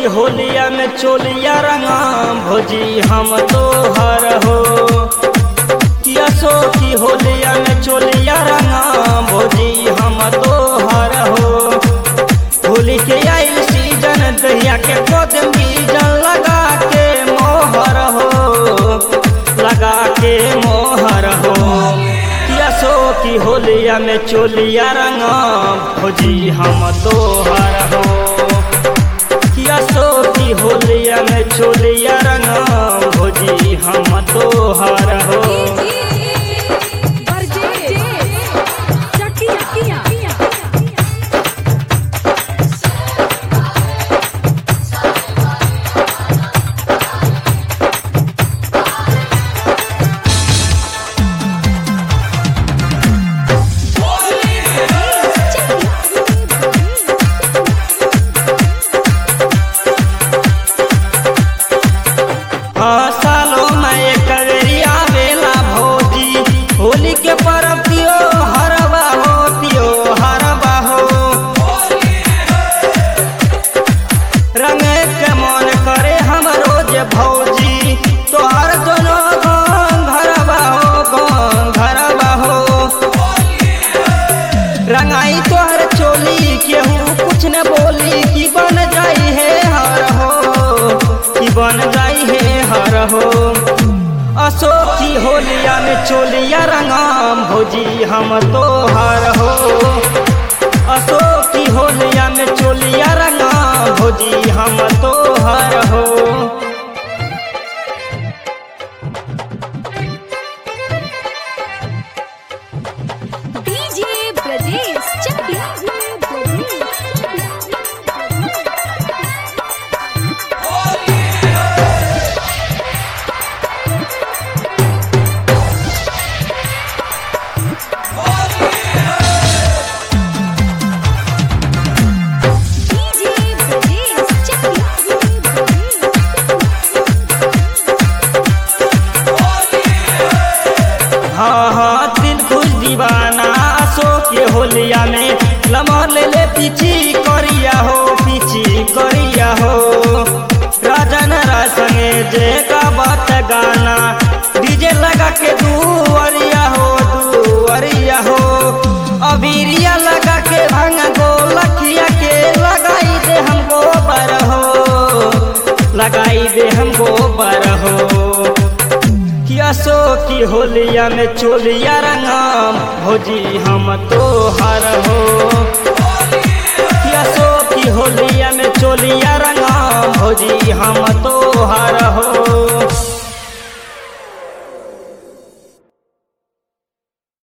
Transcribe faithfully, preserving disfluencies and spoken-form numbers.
की होलिया में चोलिया रंगा भौजी हम तो हर हो। असो की होलिया में चोलिया रंगा भौजी हम तो हर हो। होली के आइल सीजन दहिया के कदम बीजन लगा के मोहर हो, लगा के मोहर हो। असो की होलिया में चोलिया रंगा भौजी हम तो हर हो। असो की होलिया में चोलिया रंगा भौजी हम तो हर हो। सालों में एक कवरिया बेला भौजी होली के परब दियो हरबा हो, दियो हरबा हो। रंग के मन करे हम रोज भौजी तोहर दोनों घरबा हो, घरबा हो। रंगाई तोहर चोली केहू कुछ न बोली कि बन जाई है हर हो, कि बन जाई है हर हो। असो की होलिया में चोलिया रंगाम भौजी हम तो हर हो। असो की होलिया में चोलिया रंगाम भौजी हम तो हर हो। डीजे ब्रजेश चकिया हाँ हाँ दिल खुश दीवाना असो के होलिया में लमर ले ले पीछी करिया हो, पीछी करिया हो। राजन संगे जे का बात गाना डीजे लगा के दुआरिया हो, दुआरिया हो। अबीरिया लगा के भांग गो लखिया के लगाई दे हम गोबर हो, लगाई दे हम गोबर हो। असो की होलिया में चोलिया रंगाम भौजी हम तो हर हो। असो की होलिया में चोलिया रंगाम भौजी हम तो